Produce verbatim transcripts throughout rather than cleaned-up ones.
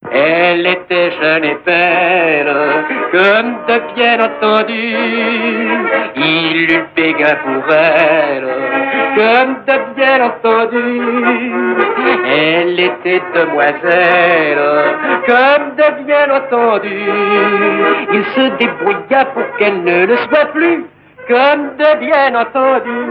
Elle était jeune et belle, comme de bien entendu. Il eut le béguin pour elle, comme de bien entendu. Elle était demoiselle, comme de bien entendu. Il se débrouilla pour qu'elle ne le soit plus, comme de bien entendu.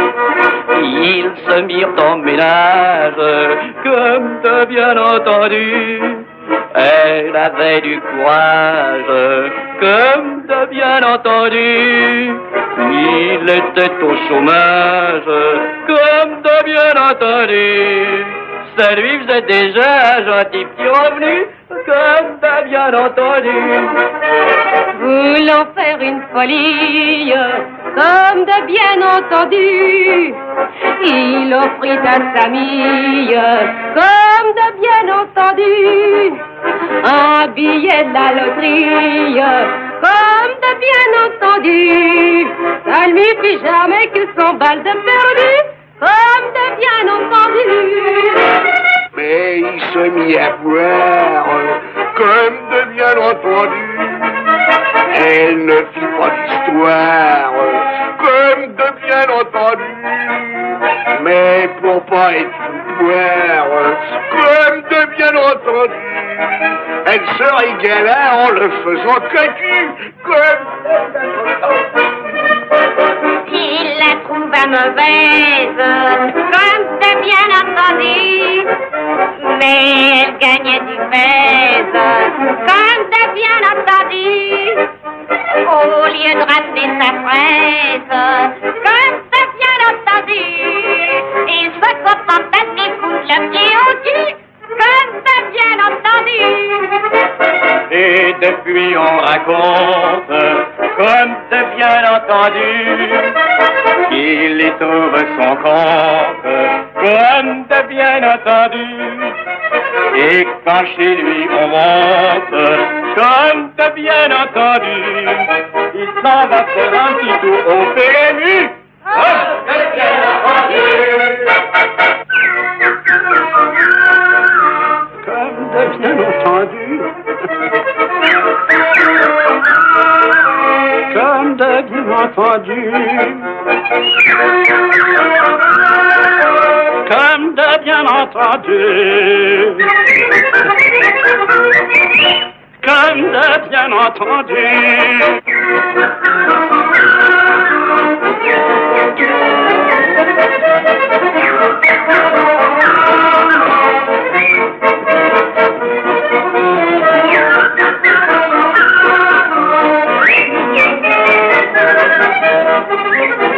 Ils se mirent en ménage, comme de bien entendu. Elle avait du courage, comme de bien entendu. Il était au chômage, comme de bien entendu. Ça lui faisait déjà un gentil petit revenu, comme de bien entendu. Voulant faire une folie, comme de bien entendu, il offrit à sa mie, comme de bien entendu, un billet de la loterie, comme de bien entendu. Ça ne lui fit jamais que cent balles de perdu, comme de bien entendu. Mais il se mit à boire, comme de bien entendu. Elle ne fit pas d'histoire, comme de bien entendu. Mais pour pas être boire, comme de bien entendu, elle se régala en le faisant cocu, comme de bien entendu. Il la trouva mauvaise, comme de bien entendu, mais elle gagnait du pèse, comme de bien entendu. Au lieu de ramener sa fraise, comme de bien entendu, il se contentait de lui foutre le pied au cul, comme de bien entendu. Et depuis on raconte, comme de bien entendu, qu'il y trouve son compte, comme de bien entendu. Et quand chez lui on monte, comme de bien entendu, il s'en va faire un petit tour au P M U, comme de bien entendu. Comme de bien entendu. Comme de bien entendu. Comme de bien entendu. Comme de bien entendu. Thank you.